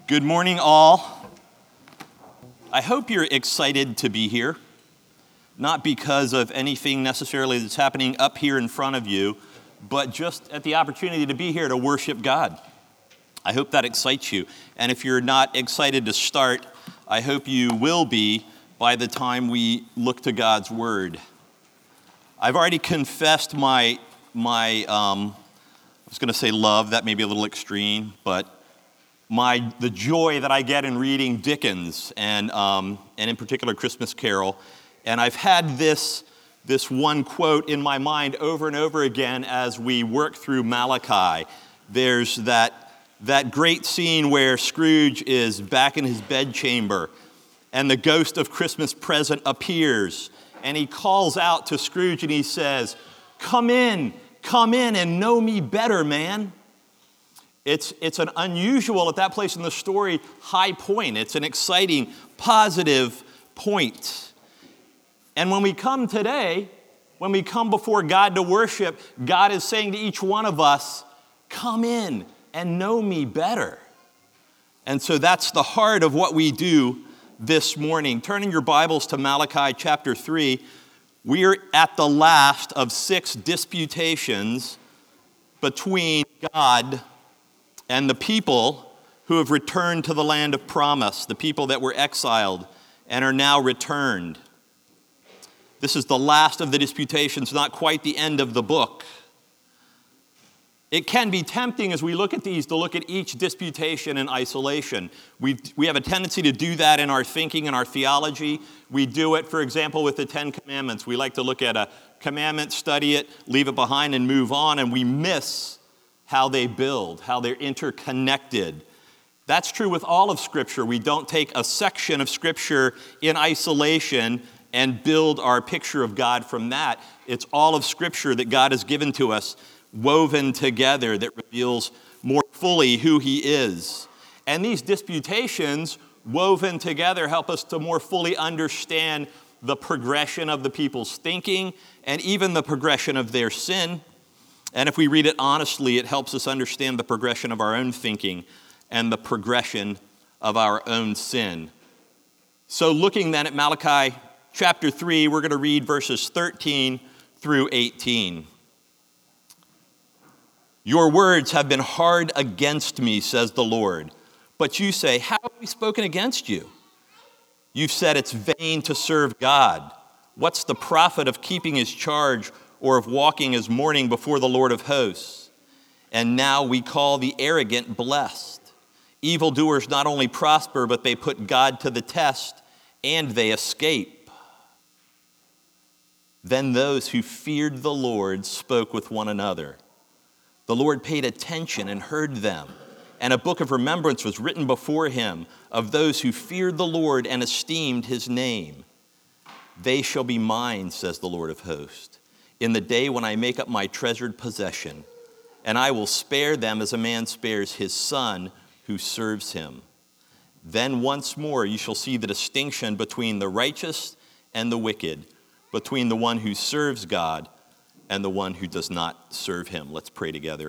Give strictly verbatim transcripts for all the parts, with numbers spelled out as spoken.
Good morning, all. I hope you're excited to be here, not because of anything necessarily that's happening up here in front of you, but just at the opportunity to be here to worship God. I hope that excites you. And if you're not excited to start, I hope you will be by the time we look to God's Word. I've already confessed my, my um, I was going to say love, that may be a little extreme, but my the joy that I get in reading Dickens and um, and in particular Christmas Carol. And I've had this, this one quote in my mind over and over again as we work through Malachi. There's that, that great scene where Scrooge is back in his bedchamber and the ghost of Christmas present appears. And he calls out to Scrooge and he says, "Come in, come in and know me better, man." It's, it's an unusual, at that place in the story, high point. It's an exciting, positive point. And when we come today, when we come before God to worship, God is saying to each one of us, "Come in and know me better." And so that's the heart of what we do this morning. Turning your Bibles to Malachi chapter three, we are at the last of six disputations between God and the people who have returned to the land of promise, the people that were exiled and are now returned. This is the last of the disputations, not quite the end of the book. It can be tempting as we look at these to look at each disputation in isolation. We we have a tendency to do that in our thinking and our theology. We do it, for example, with the Ten Commandments. We like to look at a commandment, study it, leave it behind, and move on, and we miss how they build, how they're interconnected. That's true with all of Scripture. We don't take a section of Scripture in isolation and build our picture of God from that. It's all of Scripture that God has given to us, woven together, that reveals more fully who He is. And these disputations, woven together, help us to more fully understand the progression of the people's thinking and even the progression of their sin. And if we read it honestly, it helps us understand the progression of our own thinking and the progression of our own sin. So looking then at Malachi chapter three, we're going to read verses thirteen through eighteen. "Your words have been hard against me, says the Lord. But you say, how have we spoken against you? You've said it's vain to serve God. What's the profit of keeping his charge or of walking as mourning before the Lord of hosts? And now we call the arrogant blessed. Evildoers not only prosper, but they put God to the test, and they escape. Then those who feared the Lord spoke with one another. The Lord paid attention and heard them, and a book of remembrance was written before him of those who feared the Lord and esteemed his name. They shall be mine, says the Lord of hosts, in the day when I make up my treasured possession, and I will spare them as a man spares his son who serves him. Then once more you shall see the distinction between the righteous and the wicked, between the one who serves God and the one who does not serve him." Let's pray together.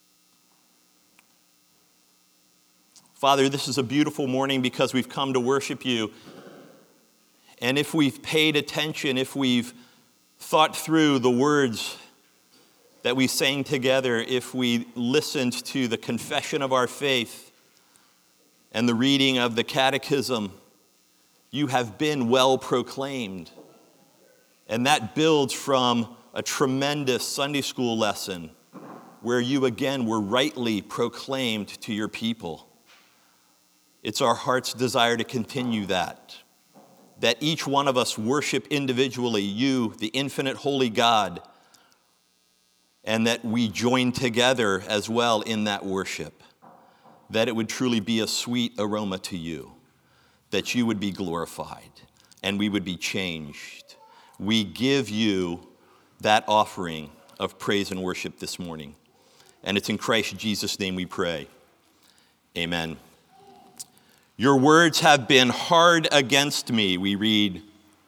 Father, this is a beautiful morning because we've come to worship you. And if we've paid attention, if we've thought through the words that we sang together, if we listened to the confession of our faith and the reading of the catechism, you have been well proclaimed. And that builds from a tremendous Sunday school lesson where you again were rightly proclaimed to your people. It's our heart's desire to continue that. That each one of us worship individually you, the infinite holy God, and that we join together as well in that worship, that it would truly be a sweet aroma to you, that you would be glorified and we would be changed. We give you that offering of praise and worship this morning, and it's in Christ Jesus' name we pray. Amen. Your words have been hard against me, we read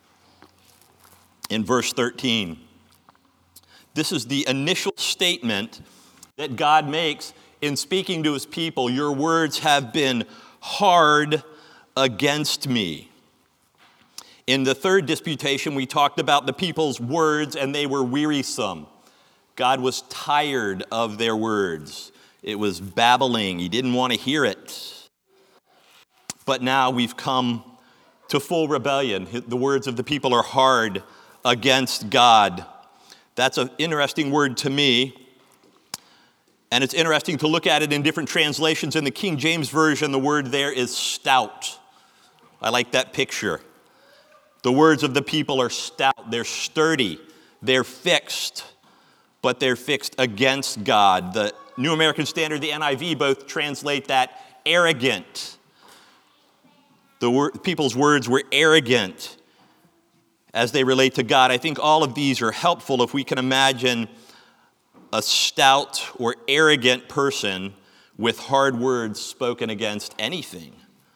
in verse thirteen. This is the initial statement that God makes in speaking to his people. Your words have been hard against me. In the third disputation, we talked about the people's words, and they were wearisome. God was tired of their words. It was babbling. He didn't want to hear it. But now we've come to full rebellion. The words of the people are hard against God. That's an interesting word to me. And it's interesting to look at it in different translations. In the King James Version, the word there is stout. I like that picture. The words of the people are stout. They're sturdy. They're fixed. But they're fixed against God. The New American Standard, the N I V, both translate that arrogant. The word, people's words were arrogant as they relate to God. I think all of these are helpful if we can imagine a stout or arrogant person with hard words spoken against anything.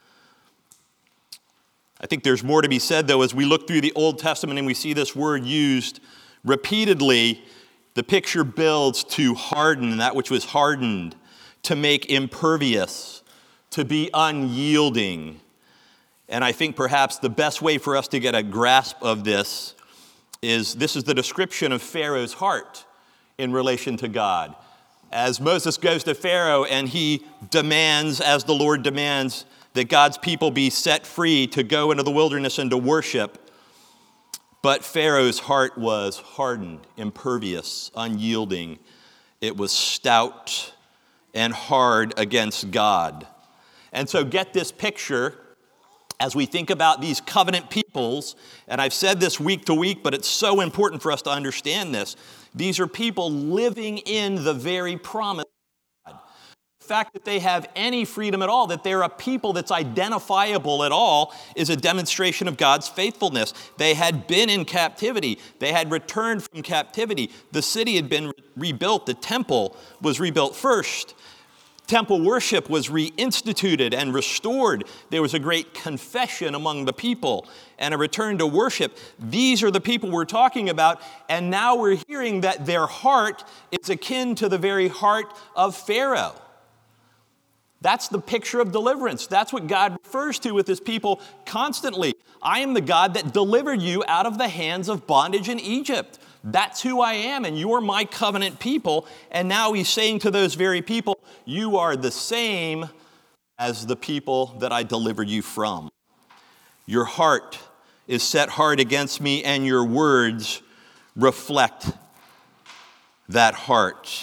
I think there's more to be said, though, as we look through the Old Testament and we see this word used repeatedly. The picture builds to harden that which was hardened, to make impervious, to be unyielding. And I think perhaps the best way for us to get a grasp of this is this is the description of Pharaoh's heart in relation to God. As Moses goes to Pharaoh and he demands, as the Lord demands, that God's people be set free to go into the wilderness and to worship. But Pharaoh's heart was hardened, impervious, unyielding. It was stout and hard against God. And so get this picture as we think about these covenant peoples, and I've said this week to week, but it's so important for us to understand this. These are people living in the very promise of God. The fact that they have any freedom at all, that they're a people that's identifiable at all, is a demonstration of God's faithfulness. They had been in captivity. They had returned from captivity. The city had been re- rebuilt. The temple was rebuilt first. Temple worship was reinstituted and restored. There was a great confession among the people and a return to worship. These are the people we're talking about, and now we're hearing that their heart is akin to the very heart of Pharaoh. That's the picture of deliverance. That's what God refers to with his people constantly. I am the God that delivered you out of the hands of bondage in Egypt. That's who I am, and you're my covenant people. And now he's saying to those very people, you are the same as the people that I delivered you from. Your heart is set hard against me, and your words reflect that heart.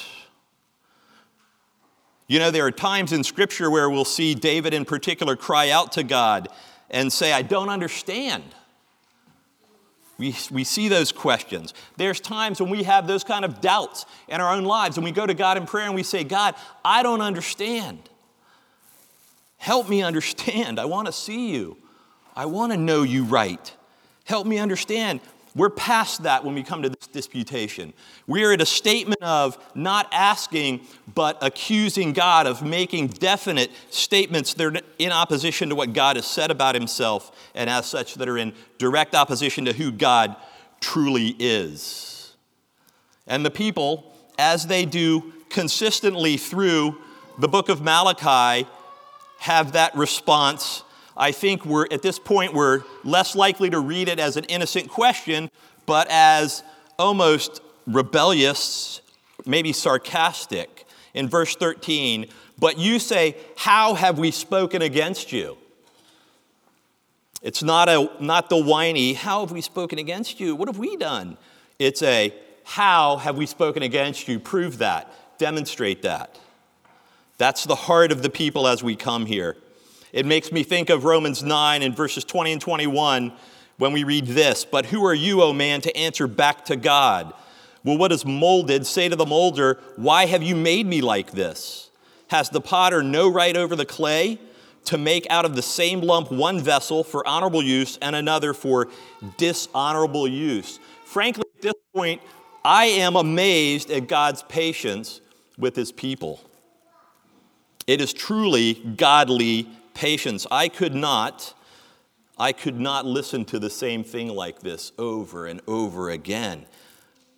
You know, there are times in Scripture where we'll see David in particular cry out to God and say, I don't understand. We, we see those questions. There's times when we have those kind of doubts in our own lives, and we go to God in prayer and we say, God, I don't understand. Help me understand. I want to see you. I want to know you right. Help me understand. We're past that when we come to this disputation. We're at a statement of not asking, but accusing God of making definite statements that are in opposition to what God has said about himself, and as such that are in direct opposition to who God truly is. And the people, as they do consistently through the book of Malachi, have that response. I think we're at this point, we're less likely to read it as an innocent question, but as almost rebellious, maybe sarcastic. In verse thirteen, but you say, how have we spoken against you? It's not a not the whiny, how have we spoken against you? What have we done? It's a, how have we spoken against you? Prove that. Demonstrate that. That's the heart of the people as we come here. It makes me think of Romans nine in verses twenty and twenty-one when we read this. But who are you, O man, to answer back to God? Well, what is molded? Say to the molder, why have you made me like this? Has the potter no right over the clay to make out of the same lump one vessel for honorable use and another for dishonorable use? Frankly, at this point, I am amazed at God's patience with his people. It is truly godly patience. I could not, I could not listen to the same thing like this over and over again.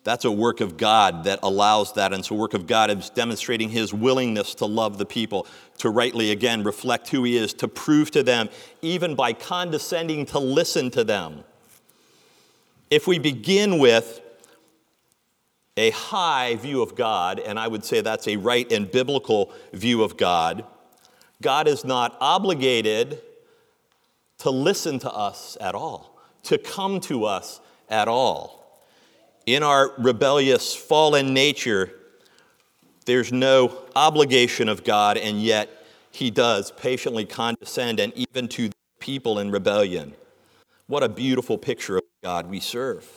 That's a work of God that allows that. And so a work of God is demonstrating his willingness to love the people, to rightly, again, reflect who he is, to prove to them, even by condescending to listen to them. If we begin with a high view of God, and I would say that's a right and biblical view of God, God is not obligated to listen to us at all, to come to us at all. In our rebellious, fallen nature, there's no obligation of God, and yet he does patiently condescend, and even to people in rebellion. What a beautiful picture of God we serve.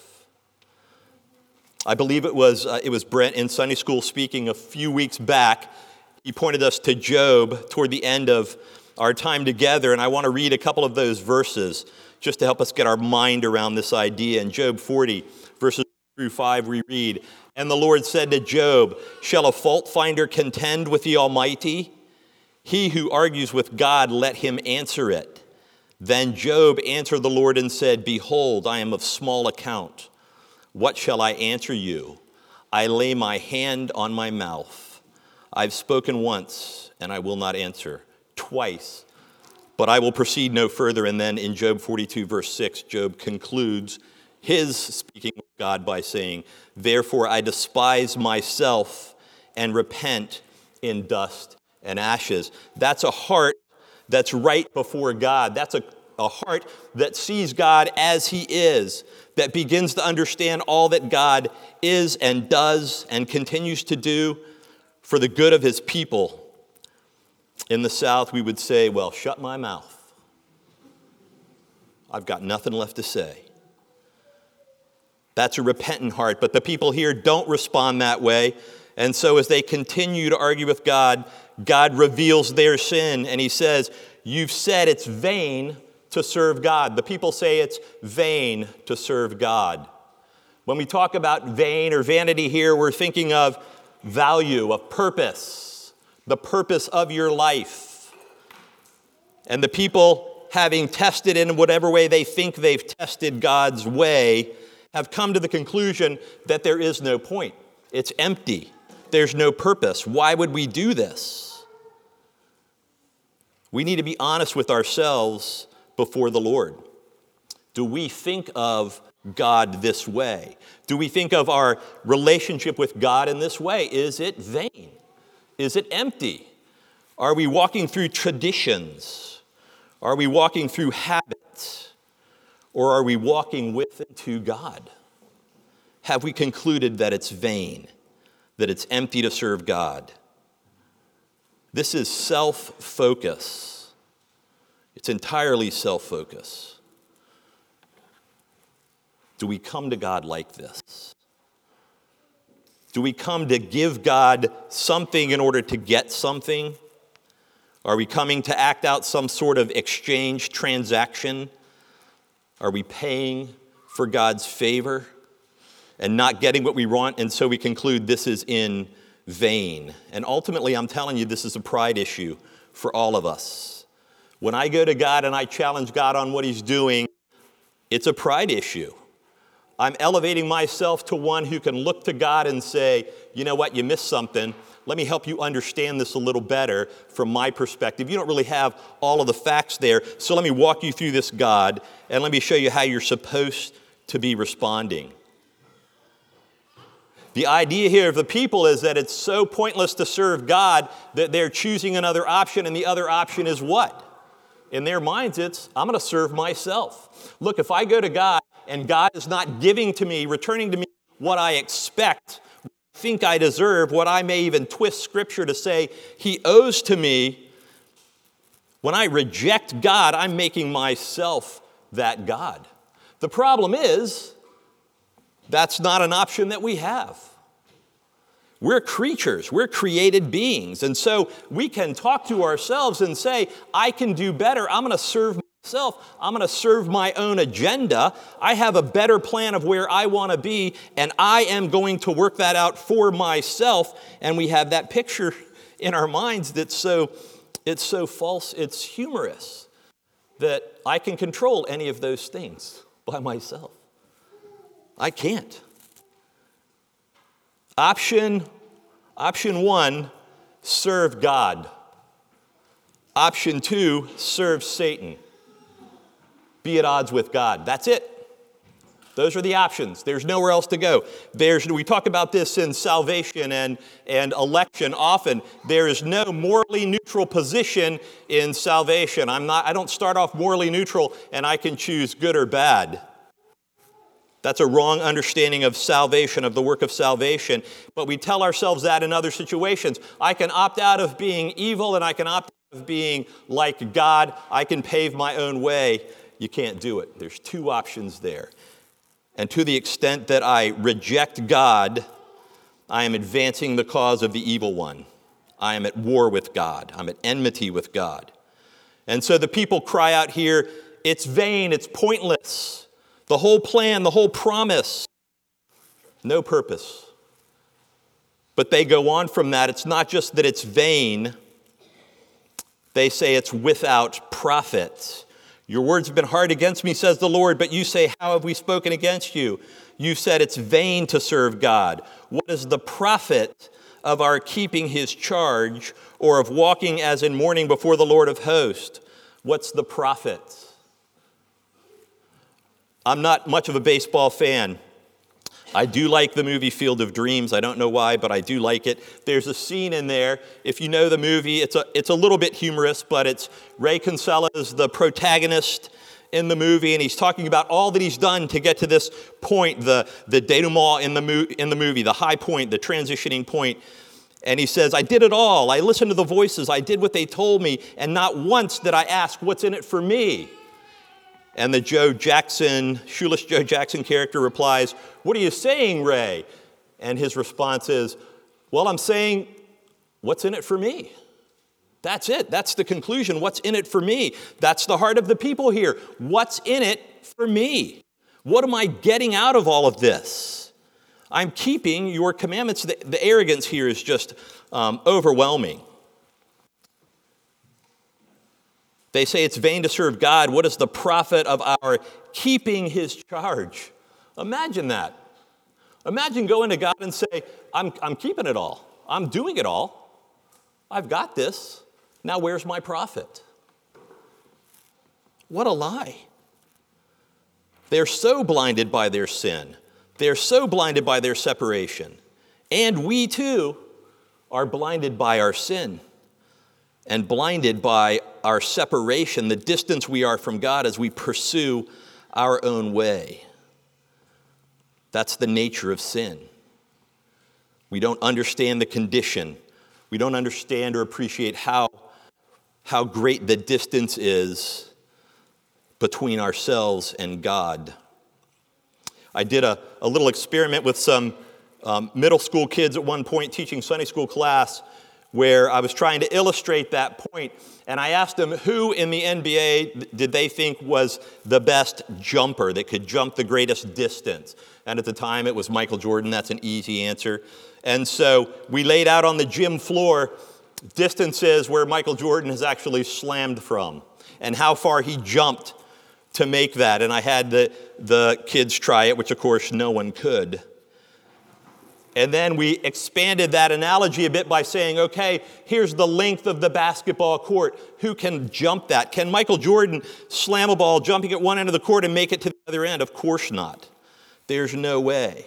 I believe it was uh, it was Brent in Sunday school speaking a few weeks back. He pointed us to Job toward the end of our time together, and I want to read a couple of those verses just to help us get our mind around this idea. In Job forty, verses through five, we read, "And the Lord said to Job, shall a fault finder contend with the Almighty? He who argues with God, let him answer it. Then Job answered the Lord and said, behold, I am of small account. What shall I answer you? I lay my hand on my mouth. I've spoken once, and I will not answer. Twice, but I will proceed no further." And then in Job forty-two, verse six, Job concludes his speaking with God by saying, "Therefore I despise myself and repent in dust and ashes." That's a heart that's right before God. That's a, a heart that sees God as he is, that begins to understand all that God is and does and continues to do for the good of his people. In the South, we would say, well, shut my mouth. I've got nothing left to say. That's a repentant heart, but the people here don't respond that way. And so as they continue to argue with God, God reveals their sin, and he says, you've said it's vain to serve God. The people say it's vain to serve God. When we talk about vain or vanity here, we're thinking of value, of purpose, the purpose of your life. And the people, having tested in whatever way they think they've tested God's way, have come to the conclusion that there is no point. It's empty. There's no purpose. Why would we do this? We need to be honest with ourselves before the Lord. Do we think of God this way? Do we think of our relationship with God in this way? Is it vain? Is it empty? Are we walking through traditions? Are we walking through habits? Or are we walking with and to God? Have we concluded that it's vain, that it's empty to serve God? This is self-focus. It's entirely self-focus. Do we come to God like this? Do we come to give God something in order to get something? Are we coming to act out some sort of exchange transaction? Are we paying for God's favor and not getting what we want? And so we conclude this is in vain. And ultimately, I'm telling you, this is a pride issue for all of us. When I go to God and I challenge God on what he's doing, it's a pride issue. I'm elevating myself to one who can look to God and say, you know what, you missed something. Let me help you understand this a little better from my perspective. You don't really have all of the facts there, so let me walk you through this, God, and let me show you how you're supposed to be responding. The idea here of the people is that it's so pointless to serve God that they're choosing another option, and the other option is what? In their minds, it's, I'm going to serve myself. Look, if I go to God and God is not giving to me, returning to me what I expect, think I deserve, what I may even twist Scripture to say he owes to me, when I reject God, I'm making myself that God. The problem is, that's not an option that we have. We're creatures, we're created beings, and so we can talk to ourselves and say, I can do better, I'm going to serve myself, I'm going to serve my own agenda, I have a better plan of where I want to be, and I am going to work that out for myself, and we have that picture in our minds that's so, it's so false, it's humorous, that I can control any of those things by myself. I can't. Option, option one, serve God. Option two, serve Satan. Be at odds with God. That's it. Those are the options. There's nowhere else to go. There's, we talk about this in salvation and, and election often. There is no morally neutral position in salvation. I'm not, I don't start off morally neutral and I can choose good or bad. That's a wrong understanding of salvation, of the work of salvation. But we tell ourselves that in other situations. I can opt out of being evil and I can opt out of being like God. I can pave my own way. You can't do it. There's two options there. And to the extent that I reject God, I am advancing the cause of the evil one. I am at war with God. I'm at enmity with God. And so the people cry out here, it's vain, it's pointless. The whole plan, the whole promise, no purpose. But they go on from that. It's not just that it's vain. They say it's without profit. Your words have been hard against me, says the Lord, but you say, how have we spoken against you? You said it's vain to serve God. What is the profit of our keeping his charge or of walking as in mourning before the Lord of hosts? What's the profit? I'm not much of a baseball fan. I do like the movie Field of Dreams. I don't know why, but I do like it. There's a scene in there. If you know the movie, it's a it's a little bit humorous, but it's Ray Kinsella is the protagonist in the movie, and he's talking about all that he's done to get to this point, the the denouement in the mo- in the movie, the high point, the transitioning point. And he says, I did it all. I listened to the voices. I did what they told me, and not once did I ask, what's in it for me? And the Joe Jackson, shoeless Joe Jackson character replies, what are you saying, Ray? And his response is, well, I'm saying, what's in it for me? That's it. That's the conclusion. What's in it for me? That's the heart of the people here. What's in it for me? What am I getting out of all of this? I'm keeping your commandments. The, the arrogance here is just um, overwhelming. They say it's vain to serve God. What is the profit of our keeping his charge? Imagine that. Imagine going to God and say, I'm, I'm keeping it all. I'm doing it all. I've got this. Now where's my profit? What a lie. They're so blinded by their sin. They're so blinded by their separation. And we too are blinded by our sin and blinded by our separation, the distance we are from God as we pursue our own way. That's the nature of sin. We don't understand the condition. We don't understand or appreciate how, how great the distance is between ourselves and God. I did a, a little experiment with some um, middle school kids at one point teaching Sunday school class where I was trying to illustrate that point. And I asked them who in the N B A did they think was the best jumper that could jump the greatest distance. And at the time it was Michael Jordan. That's an easy answer. And so we laid out on the gym floor distances where Michael Jordan has actually slammed from and how far he jumped to make that. And I had the, the kids try it, which of course no one could. And then we expanded that analogy a bit by saying, okay, here's the length of the basketball court. Who can jump that? Can Michael Jordan slam a ball jumping at one end of the court and make it to the other end? Of course not. There's no way.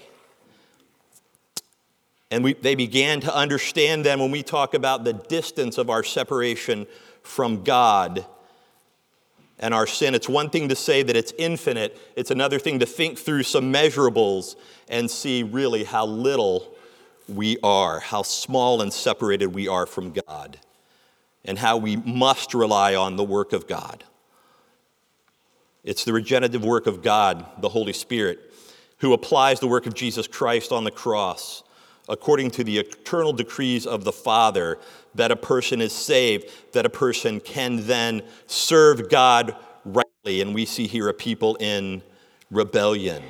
And we, they began to understand then when we talk about the distance of our separation from God and our sin. It's one thing to say that it's infinite. It's another thing to think through some measurables and see really how little we are, how small and separated we are from God, and how we must rely on the work of God. It's the regenerative work of God, the Holy Spirit, who applies the work of Jesus Christ on the cross according to the eternal decrees of the Father, that a person is saved, that a person can then serve God rightly. And we see here a people in rebellion.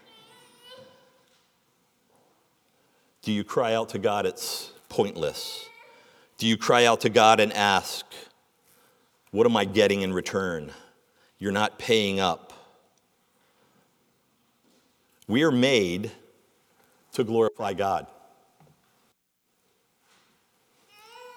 Do you cry out to God? It's pointless. Do you cry out to God and ask, what am I getting in return? You're not paying up. We are made to glorify God.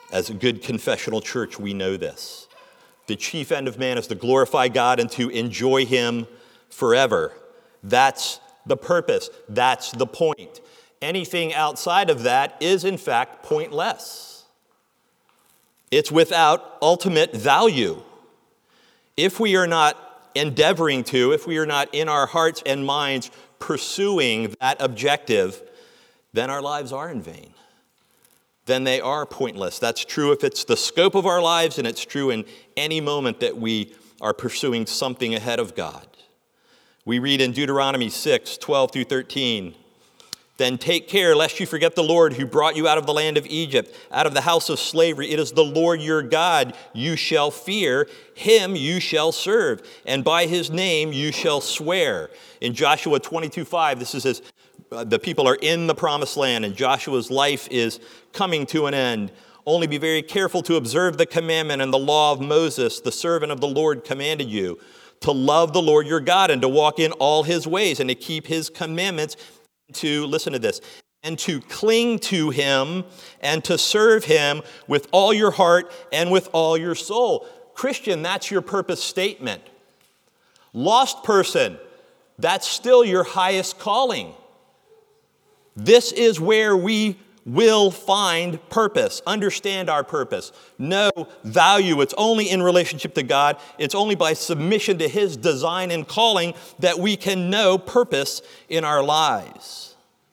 As a good confessional church, we know this. The chief end of man is to glorify God and to enjoy him forever. That's the purpose. That's the point. Anything outside of that is, in fact, pointless. It's without ultimate value. If we are not endeavoring to, if we are not in our hearts and minds pursuing that objective, then our lives are in vain. Then they are pointless. That's true if it's the scope of our lives, and it's true in any moment that we are pursuing something ahead of God. We read in Deuteronomy six, twelve through thirteen, "Then take care lest you forget the Lord who brought you out of the land of Egypt, out of the house of slavery. It is the Lord your God you shall fear. Him you shall serve, and by his name you shall swear." In Joshua twenty-two five, this is as uh, the people are in the promised land, and Joshua's life is coming to an end. "Only be very careful to observe the commandment and the law of Moses, the servant of the Lord commanded you, to love the Lord your God and to walk in all his ways and to keep his commandments, to," listen to this, "and to cling to him and to serve him with all your heart and with all your soul." Christian, that's your purpose statement. Lost person, that's still your highest calling. This is where we will find purpose, understand our purpose, know value. It's only in relationship to God. It's only by submission to his design and calling that we can know purpose in our lives.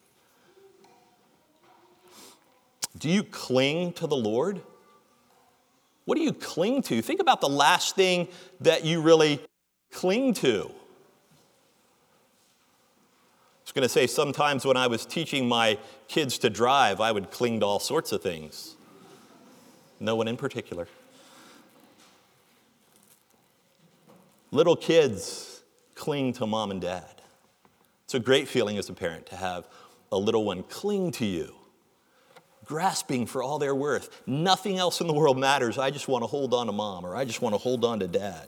Do you cling to the Lord? What do you cling to? Think about the last thing that you really cling to. I was going to say, sometimes when I was teaching my kids to drive, I would cling to all sorts of things. No one in particular. Little kids cling to mom and dad. It's a great feeling as a parent to have a little one cling to you, grasping for all they're worth. Nothing else in the world matters. I just want to hold on to mom, or I just want to hold on to dad.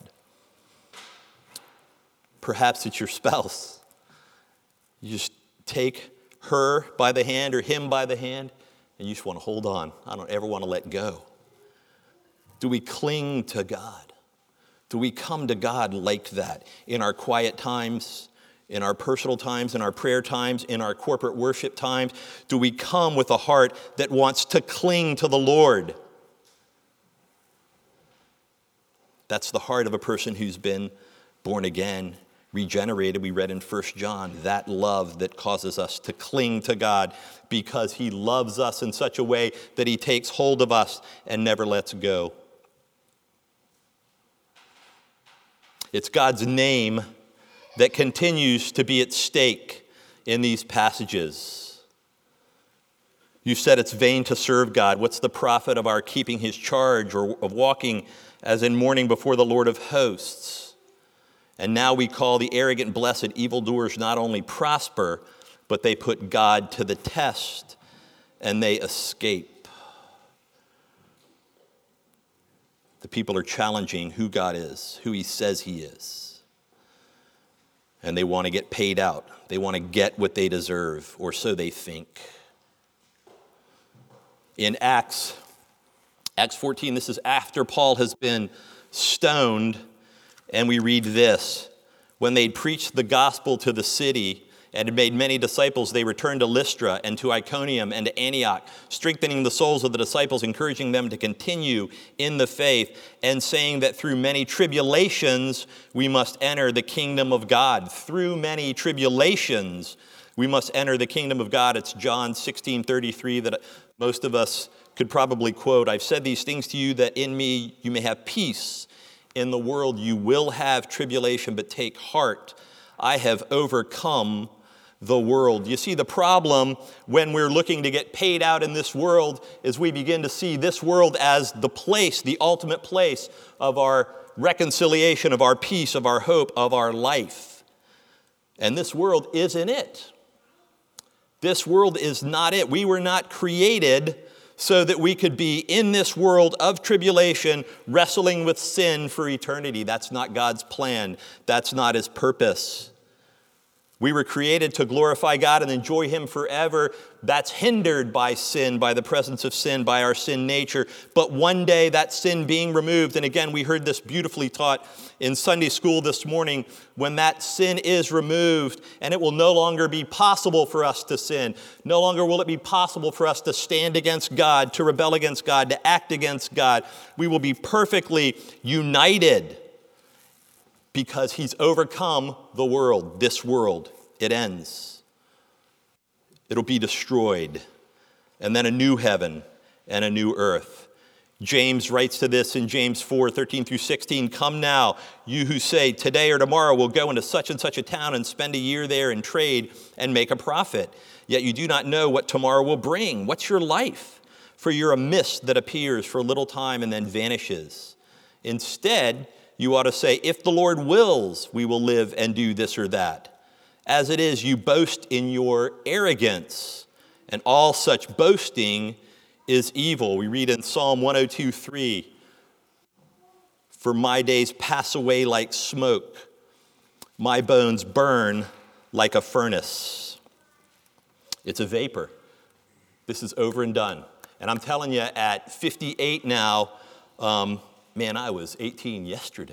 Perhaps it's your spouse. You just take her by the hand or him by the hand, and you just want to hold on. I don't ever want to let go. Do we cling to God? Do we come to God like that in our quiet times, in our personal times, in our prayer times, in our corporate worship times? Do we come with a heart that wants to cling to the Lord? That's the heart of a person who's been born again, regenerated. We read in First John, that love that causes us to cling to God because he loves us in such a way that he takes hold of us and never lets go. It's God's name that continues to be at stake in these passages. You said it's vain to serve God. What's the profit of our keeping his charge, or of walking as in mourning before the Lord of hosts? And now we call the arrogant blessed. Evildoers not only prosper, but they put God to the test and they escape. The people are challenging who God is, who he says he is. And they want to get paid out. They want to get what they deserve, or so they think. In Acts, Acts fourteen, this is after Paul has been stoned. And we read this: "When they'd preached the gospel to the city and had made many disciples, they returned to Lystra and to Iconium and to Antioch, strengthening the souls of the disciples, encouraging them to continue in the faith, and saying that through many tribulations we must enter the kingdom of God." Through many tribulations we must enter the kingdom of God. It's John sixteen thirty-three that most of us could probably quote. "I've said these things to you that in me you may have peace. In the world you will have tribulation, but take heart. I have overcome the world." You see, the problem when we're looking to get paid out in this world is we begin to see this world as the place, the ultimate place of our reconciliation, of our peace, of our hope, of our life. And this world isn't it. This world is not it. We were not created so that we could be in this world of tribulation, wrestling with sin for eternity. That's not God's plan. That's not his purpose. We were created to glorify God and enjoy him forever. That's hindered by sin, by the presence of sin, by our sin nature. But one day that sin being removed, and again, we heard this beautifully taught in Sunday school this morning, when that sin is removed and it will no longer be possible for us to sin. No longer will it be possible for us to stand against God, to rebel against God, to act against God. We will be perfectly united because he's overcome the world, this world. It ends. It'll be destroyed. And then a new heaven and a new earth. James writes to this in James four, thirteen through sixteen. Come now, you who say, today or tomorrow we'll go into such and such a town and spend a year there and trade and make a profit. Yet you do not know what tomorrow will bring. What's your life? For you're a mist that appears for a little time and then vanishes. Instead, you ought to say, if the Lord wills, we will live and do this or that. As it is, you boast in your arrogance, and all such boasting is evil. We read in Psalm one oh two, three, for my days pass away like smoke. My bones burn like a furnace. It's a vapor. This is over and done. And I'm telling you, at fifty-eight now, um, man, I was eighteen yesterday.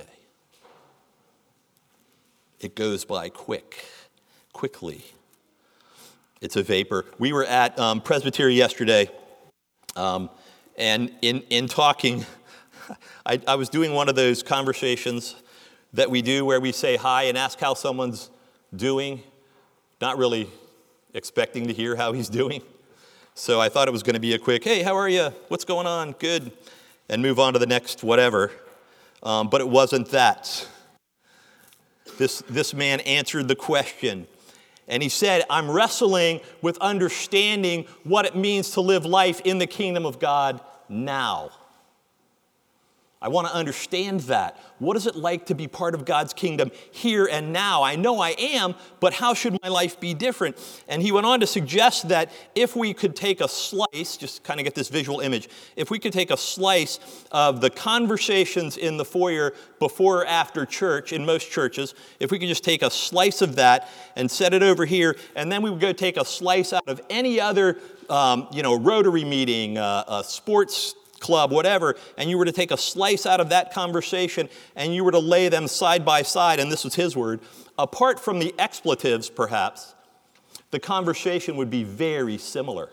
It goes by quick, quickly. It's a vapor. We were at um, Presbytery yesterday, um, and in, in talking, I, I was doing one of those conversations that we do where we say hi and ask how someone's doing, not really expecting to hear how he's doing. So I thought it was going to be a quick, hey, how are you? What's going on? Good. And move on to the next whatever. Um, but it wasn't that. This, this man answered the question. And he said, I'm wrestling with understanding what it means to live life in the kingdom of God now. I want to understand that. What is it like to be part of God's kingdom here and now? I know I am, but how should my life be different? And he went on to suggest that if we could take a slice, just kind of get this visual image, if we could take a slice of the conversations in the foyer before or after church, in most churches, if we could just take a slice of that and set it over here, and then we would go take a slice out of any other, um, you know, Rotary meeting, uh, a sports club, whatever, and you were to take a slice out of that conversation and you were to lay them side by side, and this was his word, apart from the expletives, perhaps, the conversation would be very similar.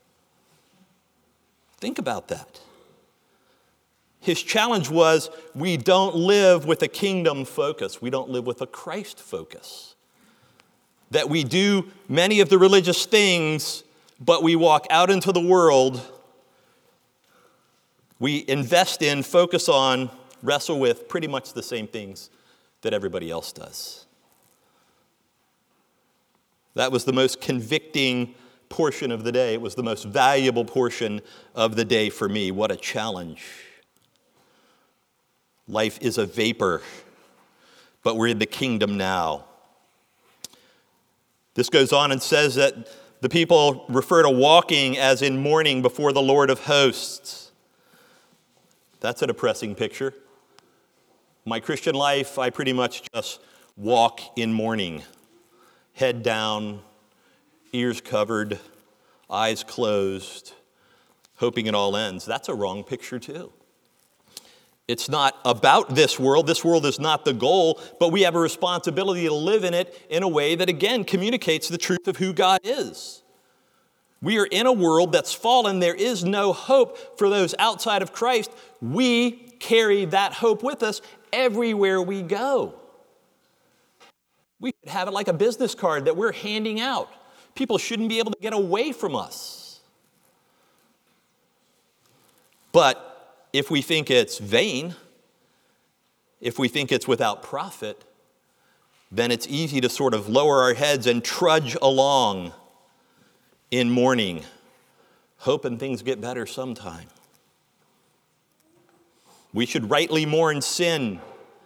Think about that. His challenge was, we don't live with a kingdom focus. We don't live with a Christ focus. That we do many of the religious things, but we walk out into the world. We invest in, focus on, wrestle with pretty much the same things that everybody else does. That was the most convicting portion of the day. It was the most valuable portion of the day for me. What a challenge. Life is a vapor, but we're in the kingdom now. This goes on and says that the people refer to walking as in mourning before the Lord of hosts. That's a depressing picture. My Christian life, I pretty much just walk in mourning. Head down, ears covered, eyes closed, hoping it all ends. That's a wrong picture too. It's not about this world. This world is not the goal, but we have a responsibility to live in it in a way that, again, communicates the truth of who God is. We are in a world that's fallen. There is no hope for those outside of Christ. We carry that hope with us everywhere we go. We could have it like a business card that we're handing out. People shouldn't be able to get away from us. But if we think it's vain, if we think it's without profit, then it's easy to sort of lower our heads and trudge along in mourning, hoping things get better sometime. We should rightly mourn sin,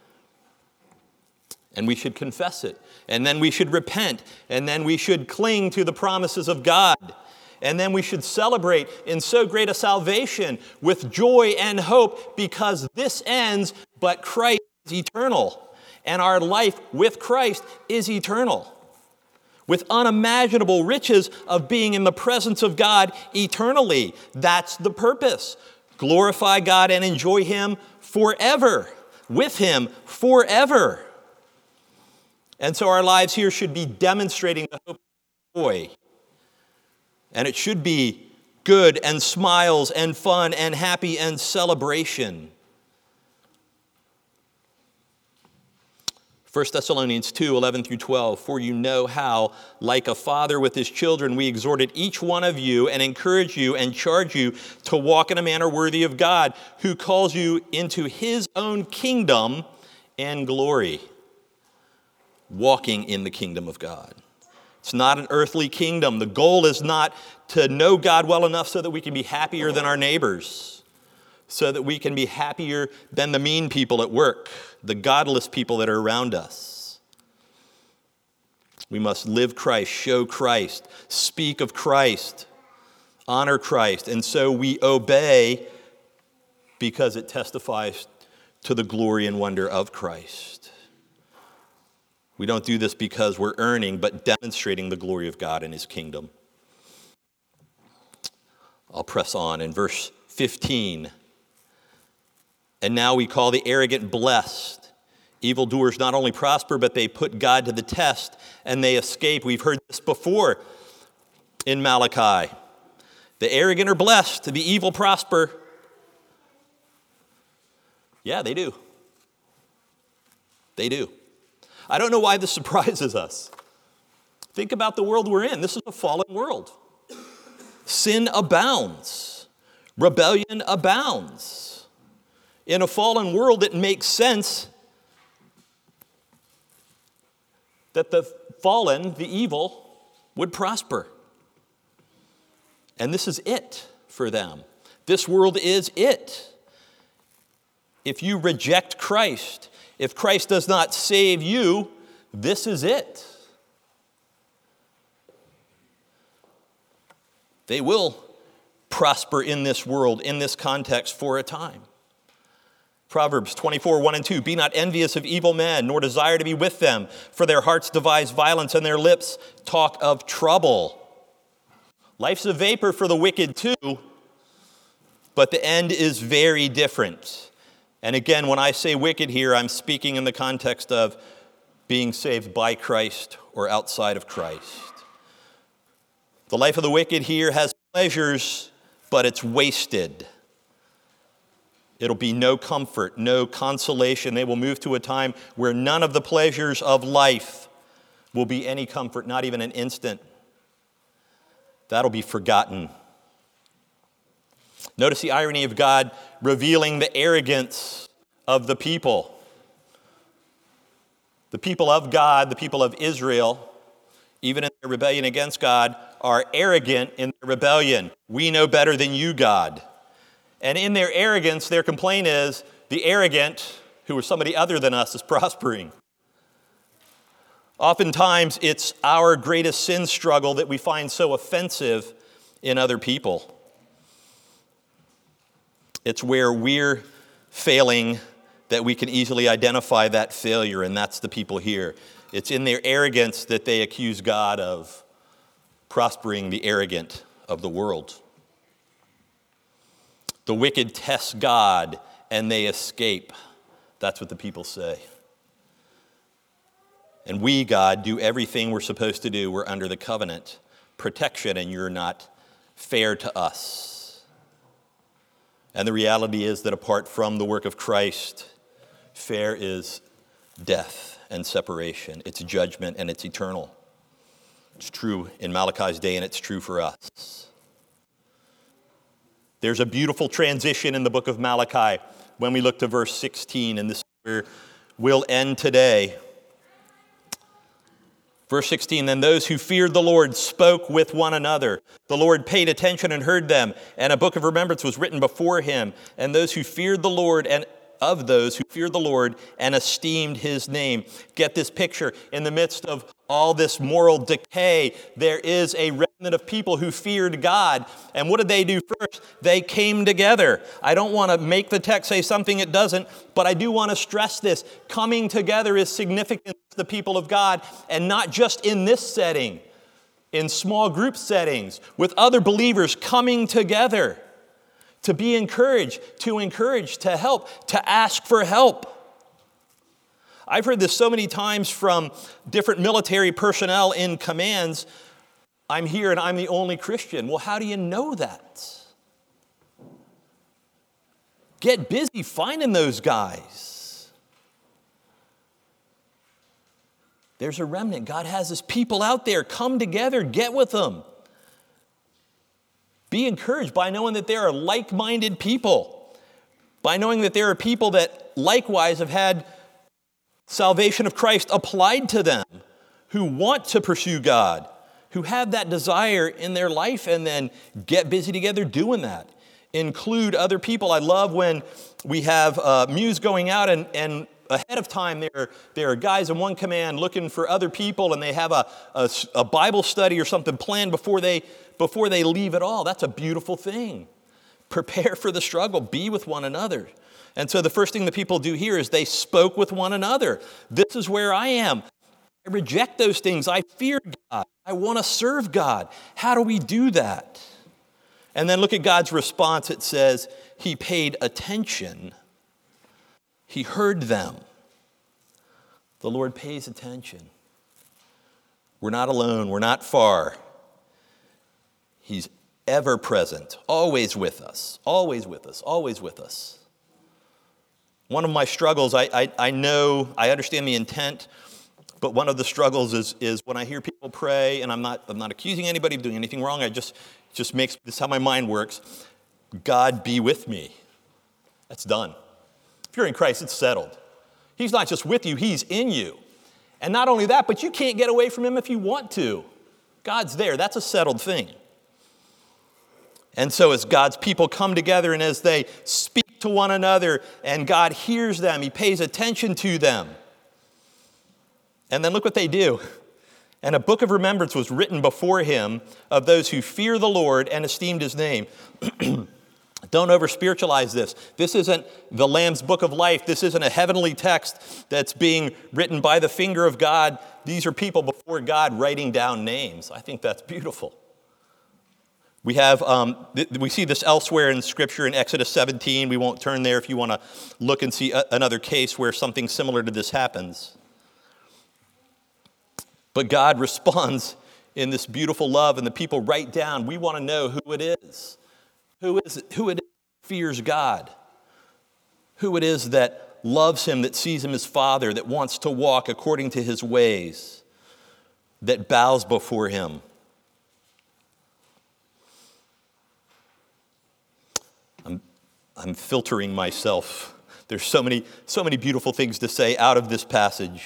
and we should confess it, and then we should repent, and then we should cling to the promises of God, and then we should celebrate in so great a salvation with joy and hope, because this ends, but Christ is eternal, and our life with Christ is eternal. with unimaginable riches of being in the presence of God eternally. That's the purpose. Glorify God and enjoy Him forever, with Him forever. And so our lives here should be demonstrating the hope and joy. And it should be good and smiles and fun and happy and celebration. First Thessalonians two, eleven through twelve, for you know how, like a father with his children, we exhorted each one of you and encourage you and charge you to walk in a manner worthy of God, who calls you into His own kingdom and glory. Walking in the kingdom of God. It's not an earthly kingdom. The goal is not to know God well enough so that we can be happier than our neighbors, so that we can be happier than the mean people at work, the godless people that are around us. We must live Christ, show Christ, speak of Christ, honor Christ, and so we obey because it testifies to the glory and wonder of Christ. We don't do this because we're earning, but demonstrating the glory of God and His kingdom. I'll press on in verse fifteen. And now we call the arrogant blessed. Evildoers not only prosper, but they put God to the test and they escape. We've heard this before in Malachi. The arrogant are blessed, the evil prosper. Yeah, they do. They do. I don't know why this surprises us. Think about the world we're in. This is a fallen world. Sin abounds. Rebellion abounds. In a fallen world, it makes sense that the fallen, the evil, would prosper. And this is it for them. This world is it. If you reject Christ, if Christ does not save you, this is it. They will prosper in this world, in this context, for a time. Proverbs twenty-four, one and two, be not envious of evil men, nor desire to be with them, for their hearts devise violence, and their lips talk of trouble. Life's a vapor for the wicked too, but the end is very different. And again, when I say wicked here, I'm speaking in the context of being saved by Christ or outside of Christ. The life of the wicked here has pleasures, but it's wasted. It'll be no comfort, no consolation. They will move to a time where none of the pleasures of life will be any comfort, not even an instant. That'll be forgotten. Notice the irony of God revealing the arrogance of the people. The people of God, the people of Israel, even in their rebellion against God, are arrogant in their rebellion. We know better than you, God. And in their arrogance, their complaint is, the arrogant, who is somebody other than us, is prospering. Oftentimes, it's our greatest sin struggle that we find so offensive in other people. It's where we're failing that we can easily identify that failure, and that's the people here. It's in their arrogance that they accuse God of prospering the arrogant of the world. The wicked test God, and they escape. That's what the people say. And we, God, do everything we're supposed to do. We're under the covenant protection, and you're not fair to us. And the reality is that apart from the work of Christ, fair is death and separation. It's judgment, and it's eternal. It's true in Malachi's day, and it's true for us. There's a beautiful transition in the book of Malachi when we look to verse sixteen, and this is where we'll end today. Verse sixteen, then those who feared the Lord spoke with one another. The Lord paid attention and heard them, and a book of remembrance was written before him. And those who feared the Lord and of those who feared the Lord and esteemed his name. Get this picture. In the midst of all this moral decay, there is a remnant of people who feared God. And what did they do first? They came together. I don't want to make the text say something it doesn't, but I do want to stress this. Coming together is significant to the people of God, and not just in this setting, in small group settings, with other believers coming together to be encouraged, to encourage, to help, to ask for help. I've heard this so many times from different military personnel in commands. I'm here and I'm the only Christian. Well, how do you know that? Get busy finding those guys. There's a remnant. God has his people out there. Come together. Get with them. Be encouraged by knowing that there are like-minded people, by knowing that there are people that likewise have had salvation of Christ applied to them, who want to pursue God, who have that desire in their life, and then get busy together doing that. Include other people. I love when we have uh, Muse going out and, and ahead of time there, there are guys in one command looking for other people, and they have a, a, a Bible study or something planned before they before they leave at all. That's a beautiful thing. Prepare for the struggle. Be with one another. And so the first thing the people do here is they spoke with one another. This is where I am. I reject those things. I fear God. I want to serve God. How do we do that? And then look at God's response. It says, he paid attention. He heard them. The Lord pays attention. We're not alone. We're not far. He's ever present, always with us, always with us, always with us. One of my struggles, I, I, I know, I understand the intent, but one of the struggles is, is when I hear people pray, and I'm not, I'm not accusing anybody of doing anything wrong, I just, just makes, this is how my mind works. God be with me. That's done. If you're in Christ, it's settled. He's not just with you, he's in you. And not only that, but you can't get away from him if you want to. God's there. That's a settled thing. And so as God's people come together and as they speak to one another and God hears them, he pays attention to them. And then look what they do. And a book of remembrance was written before him of those who fear the Lord and esteemed his name. Don't over-spiritualize this. This isn't the Lamb's Book of Life. This isn't a heavenly text that's being written by the finger of God. These are people before God writing down names. I think that's beautiful. We have, um, th- we see this elsewhere in Scripture in Exodus seventeen. We won't turn there if you want to look and see a- another case where something similar to this happens. But God responds in this beautiful love, and the people write down, we want to know who it is. Who is it, who it is that fears God? Who it is that loves him, that sees him as Father, that wants to walk according to his ways, that bows before him. I'm, I'm filtering myself. There's so many, so many beautiful things to say out of this passage.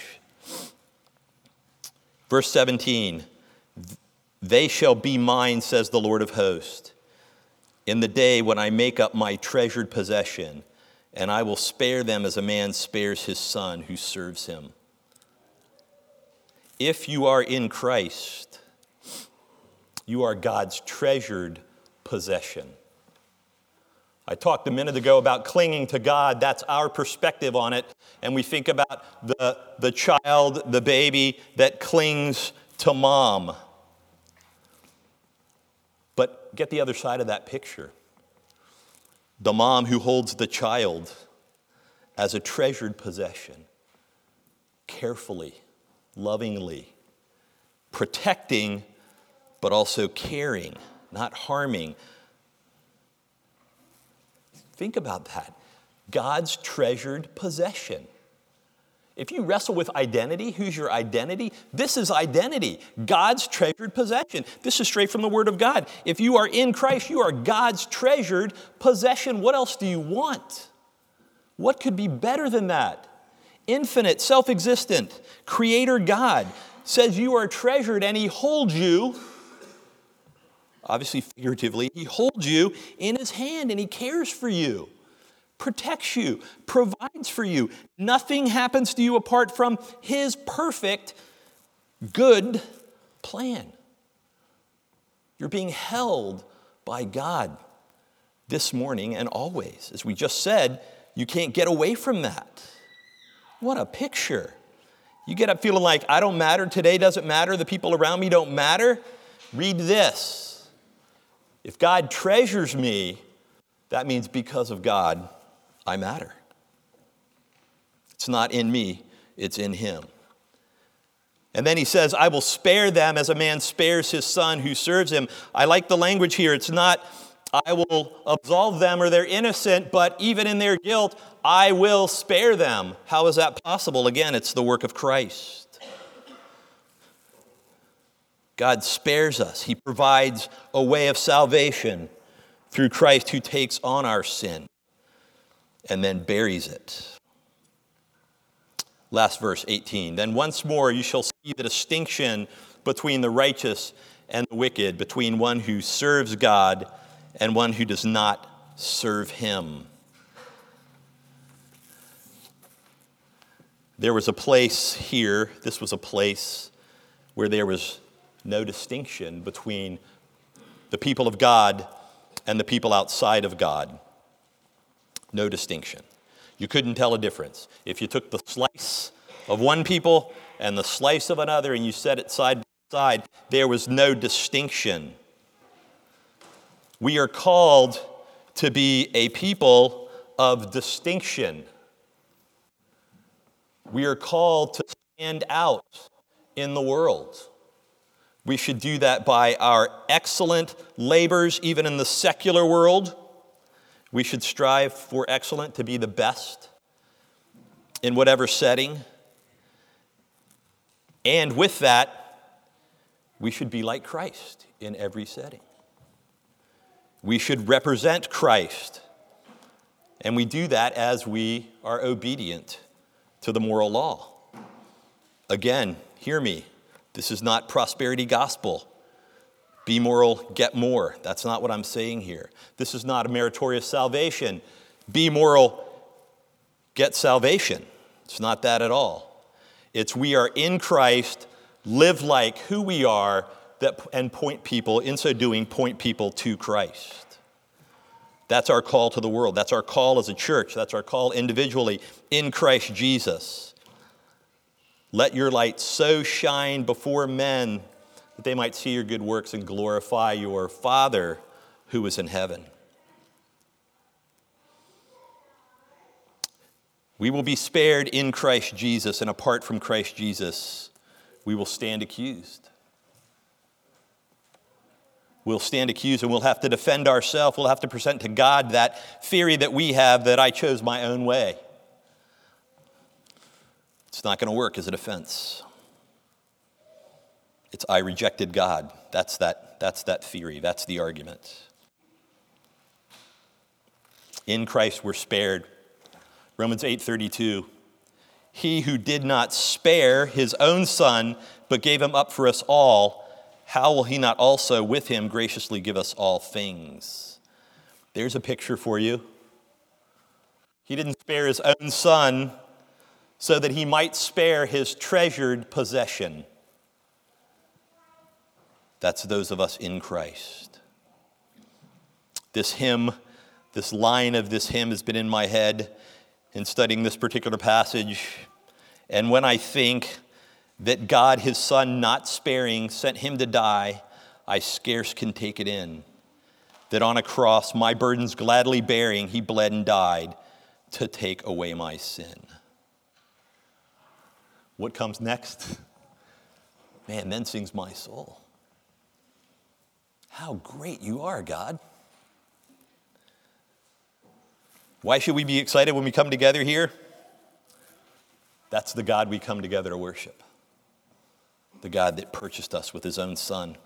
Verse seventeen, they shall be mine, says the Lord of hosts, in the day when I make up my treasured possession, and I will spare them as a man spares his son who serves him. If you are in Christ, you are God's treasured possession. I talked a minute ago about clinging to God. That's our perspective on it. And we think about the, the child, the baby that clings to mom. But get the other side of that picture. The mom who holds the child as a treasured possession, carefully, lovingly, protecting, but also caring, not harming. Think about that. God's treasured possession. If you wrestle with identity, who's your identity? This is identity, God's treasured possession. This is straight from the Word of God. If you are in Christ, you are God's treasured possession. What else do you want? What could be better than that? Infinite, self-existent, Creator God says you are treasured, and He holds you, obviously figuratively, He holds you in His hand and He cares for you. protects you, provides for you. Nothing happens to you apart from his perfect, good plan. You're being held by God this morning and always. As we just said, you can't get away from that. What a picture. You get up feeling like, I don't matter, today doesn't matter, the people around me don't matter. Read this. If God treasures me, that means because of God, I matter. It's not in me, it's in him. And then he says, I will spare them as a man spares his son who serves him. I like the language here. It's not, I will absolve them or they're innocent, but even in their guilt, I will spare them. How is that possible? Again, it's the work of Christ. God spares us. He provides a way of salvation through Christ who takes on our sin and then buries it. Last verse, eighteen. Then once more you shall see the distinction between the righteous and the wicked, between one who serves God and one who does not serve him. There was a place here, this was a place where there was no distinction between the people of God and the people outside of God. No distinction. You couldn't tell a difference. If you took the slice of one people and the slice of another and you set it side by side, there was no distinction. We are called to be a people of distinction. We are called to stand out in the world. We should do that by our excellent labors, even in the secular world. We should strive for excellent, to be the best in whatever setting. And with that, we should be like Christ in every setting. We should represent Christ. And we do that as we are obedient to the moral law. Again, hear me. This is not prosperity gospel. Be moral, get more. That's not what I'm saying here. This is not a meritorious salvation. Be moral, get salvation. It's not that at all. It's we are in Christ, live like who we are, that and point people, in so doing, point people to Christ. That's our call to the world. That's our call as a church. That's our call individually in Christ Jesus. Let your light so shine before men that they might see your good works and glorify your Father who is in heaven. We will be spared in Christ Jesus, and apart from Christ Jesus, we will stand accused. We'll stand accused and we'll have to defend ourselves. We'll have to present to God that theory that we have that I chose my own way. It's not going to work as a defense. It's I rejected God. That's that, that's that theory. That's the argument. In Christ we're spared. Romans eight thirty-two. He who did not spare his own son, but gave him up for us all, how will he not also with him graciously give us all things? There's a picture for you. He didn't spare his own son so that he might spare his treasured possession. That's those of us in Christ. This hymn, this line of this hymn has been in my head in studying this particular passage. And when I think that God, his son, not sparing, sent him to die, I scarce can take it in. That on a cross, my burdens gladly bearing, he bled and died to take away my sin. What comes next? Man, then sings my soul. How great you are, God. Why should we be excited when we come together here? That's the God we come together to worship. The God that purchased us with his own son.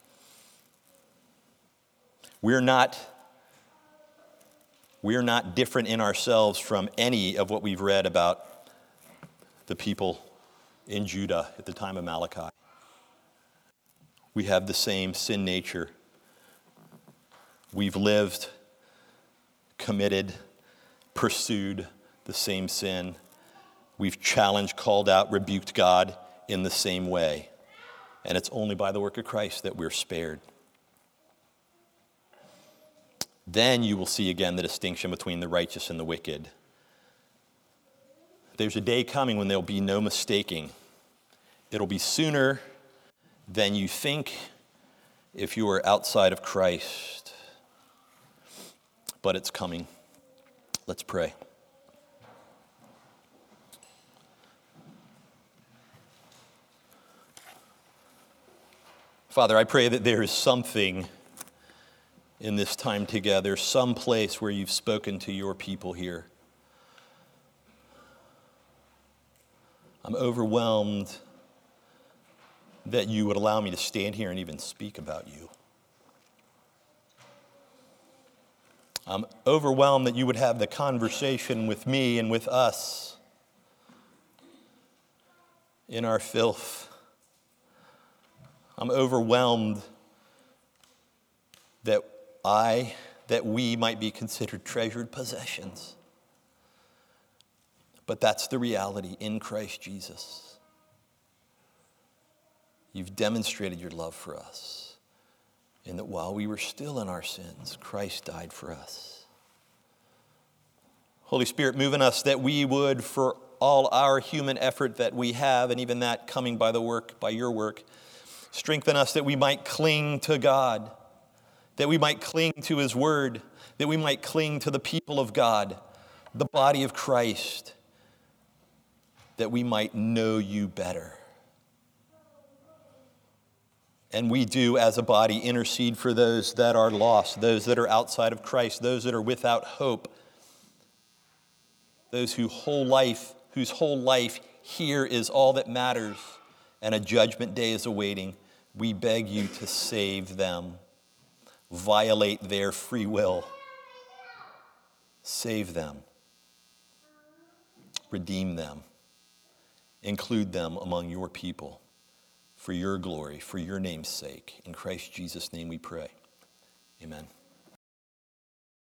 We're not, we're not different in ourselves from any of what we've read about the people in Judah at the time of Malachi. We have the same sin nature. We've lived, committed, pursued the same sin. We've challenged, called out, rebuked God in the same way. And it's only by the work of Christ that we're spared. Then you will see again the distinction between the righteous and the wicked. There's a day coming when there'll be no mistaking. It'll be sooner than you think if you are outside of Christ. But it's coming. Let's pray. Father, I pray that there is something in this time together, some place where you've spoken to your people here. I'm overwhelmed that you would allow me to stand here and even speak about you. I'm overwhelmed that you would have the conversation with me and with us in our filth. I'm overwhelmed that I, that we might be considered treasured possessions. But that's the reality in Christ Jesus. You've demonstrated your love for us, in that while we were still in our sins, Christ died for us. Holy Spirit, move in us that we would, for all our human effort that we have, and even that coming by the work, by your work, strengthen us that we might cling to God, that we might cling to his word, that we might cling to the people of God, the body of Christ, that we might know you better. And we do, as a body, intercede for those that are lost, those that are outside of Christ, those that are without hope, those whose whole life, whose whole life here is all that matters, and a judgment day is awaiting. We beg you to save them, violate their free will, save them, redeem them, include them among your people for your glory, for your name's sake. In Christ Jesus' name we pray. Amen.